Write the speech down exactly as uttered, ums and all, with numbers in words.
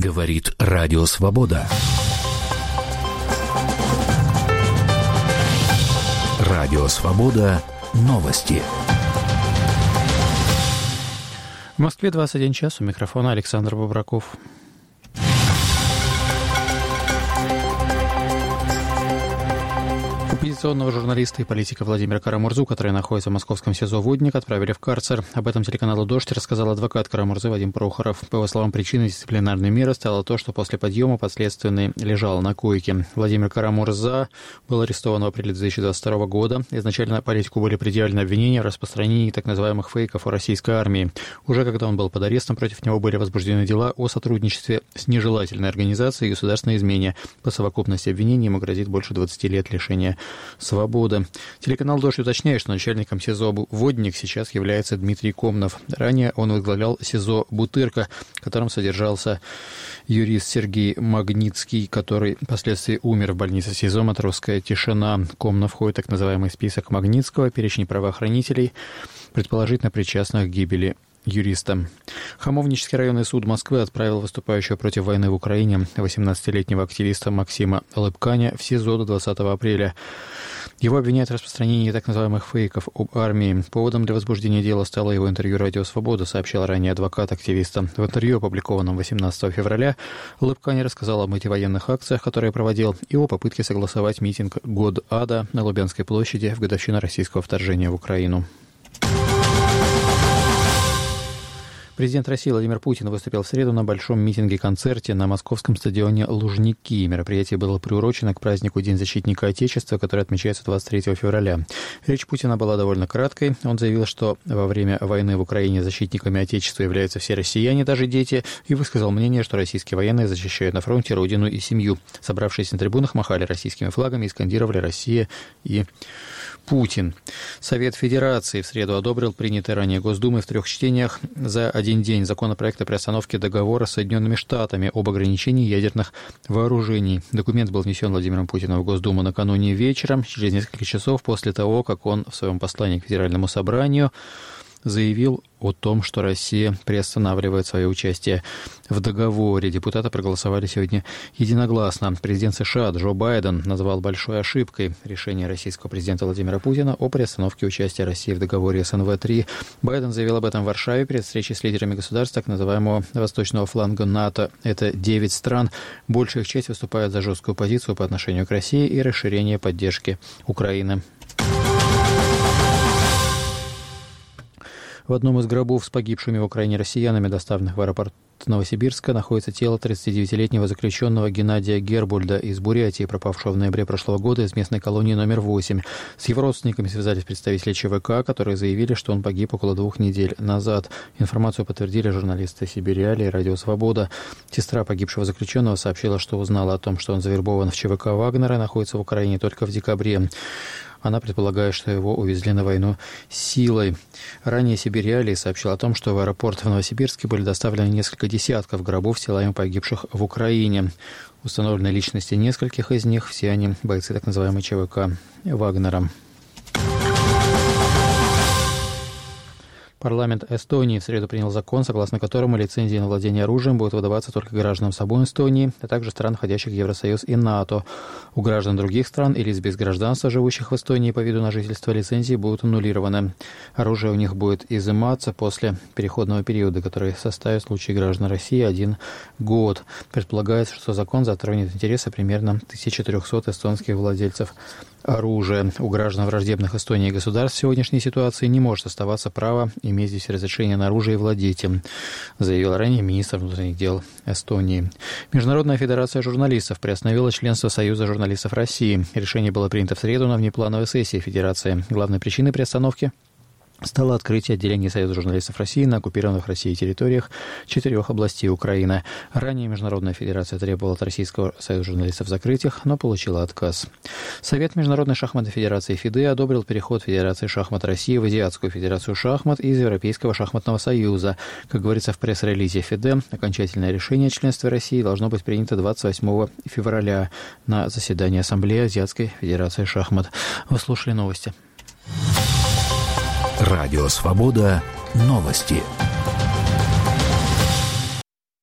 Говорит Радио Свобода. Радио Свобода. Новости. В Москве двадцать один час. У микрофона Александр Бобраков. Оппозиционного журналиста и политика Владимира Кара-Мурзу, который находится в московском СИЗО «Водник», отправили в карцер. Об этом телеканалу «Дождь» рассказал адвокат Кара-Мурзы Вадим Прохоров. По его словам, причиной дисциплинарной меры стало то, что после подъема подследственный лежал на койке. Владимир Кара-Мурза был арестован в апреле две тысячи двадцать второго года. Изначально политику были предъявлены обвинения в распространении так называемых фейков о российской армии. Уже когда он был под арестом, против него были возбуждены дела о сотрудничестве с нежелательной организацией и государственной измене. По совокупности обвинений ему грозит больше двадцати лет лишения свободы. Телеканал «Дождь» уточняет, что начальником СИЗО «Водник» сейчас является Дмитрий Комнов. Ранее он возглавлял СИЗО «Бутырка», в котором содержался юрист Сергей Магнитский, который впоследствии умер в больнице СИЗО «Матросская тишина». Комнов входит в так называемый список Магнитского, перечень правоохранителей, предположительно причастных к гибели юриста. Хамовнический районный суд Москвы отправил выступающего против войны в Украине восемнадцатилетнего активиста Максима Лыбканя в СИЗО до двадцатого апреля. Его обвиняют в распространении так называемых фейков об армии. Поводом для возбуждения дела стало его интервью «Радио Свобода», сообщил ранее адвокат активиста. В интервью, опубликованном восемнадцатого февраля, Лыбкань рассказал об антивоенных акциях, которые проводил, и о попытке согласовать митинг «Год ада» на Лубянской площади в годовщину российского вторжения в Украину. Президент России Владимир Путин выступил в среду на большом митинге-концерте на московском стадионе «Лужники». Мероприятие было приурочено к празднику День защитника Отечества, который отмечается двадцать третьего февраля. Речь Путина была довольно краткой. Он заявил, что во время войны в Украине защитниками Отечества являются все россияне, даже дети, и высказал мнение, что российские военные защищают на фронте родину и семью. Собравшиеся на трибунах махали российскими флагами и скандировали «Россия» и Путин. Совет Федерации в среду одобрил принятый ранее Госдумой в трех чтениях за один день законопроект о приостановке договора с Соединенными Штатами об ограничении ядерных вооружений. Документ был внесен Владимиром Путиным в Госдуму накануне вечером, через несколько часов после того, как он в своем послании к Федеральному собранию заявил о том, что Россия приостанавливает свое участие в договоре. Депутаты проголосовали сегодня единогласно. Президент США Джо Байден назвал большой ошибкой решение российского президента Владимира Путина о приостановке участия России в договоре эс эн вэ три. Байден заявил об этом в Варшаве перед встречей с лидерами государств так называемого восточного фланга НАТО. Это девять стран. Большая их часть выступает за жесткую позицию по отношению к России и расширение поддержки Украины. В одном из гробов с погибшими в Украине россиянами, доставленных в аэропорт Новосибирска, находится тело тридцатидевятилетнего заключенного Геннадия Гербульда из Бурятии, пропавшего в ноябре прошлого года из местной колонии номер восемь. С его родственниками связались представители ЧВК, которые заявили, что он погиб около двух недель назад. Информацию подтвердили журналисты Сибириали и Радио Свобода. Сестра погибшего заключенного сообщила, что узнала о том, что он завербован в ЧВК Вагнера и находится в Украине только в декабре. Она предполагает, что его увезли на войну силой. Ранее Сибириалии сообщил о том, что в аэропорт в Новосибирске были доставлены несколько десятков гробов с телами погибших в Украине. Установлены личности нескольких из них, все они бойцы так называемой ЧВК Вагнера. Парламент Эстонии в среду принял закон, согласно которому лицензии на владение оружием будут выдаваться только гражданам самой Эстонии, а также стран, входящих в Евросоюз и НАТО. У граждан других стран и лиц без гражданства, живущих в Эстонии по виду на жительство, лицензии будут аннулированы. Оружие у них будет изыматься после переходного периода, который составит в случае граждан России один год. Предполагается, что закон затронет интересы примерно тысяча триста эстонских владельцев оружия. У граждан враждебных Эстонии государств в сегодняшней ситуации не может оставаться право иметь здесь разрешение на оружие и владеть им, заявил ранее министр внутренних дел Эстонии. Международная федерация журналистов приостановила членство Союза журналистов России. Решение было принято в среду на внеплановой сессии Федерации. Главной причиной приостановки стало открытие отделения Союза журналистов России на оккупированных Россией территориях четырех областей Украины. Ранее Международная федерация требовала от Российского союза журналистов закрыть их, но получила отказ. Совет Международной шахматной федерации ФИДЕ одобрил переход Федерации шахмат России в Азиатскую федерацию шахмат из Европейского шахматного союза. Как говорится в пресс-релизе ФИДЕ, окончательное решение о членстве России должно быть принято двадцать восьмого февраля на заседании Ассамблеи Азиатской федерации шахмат. Вы слушали новости. Радио Свобода. Новости.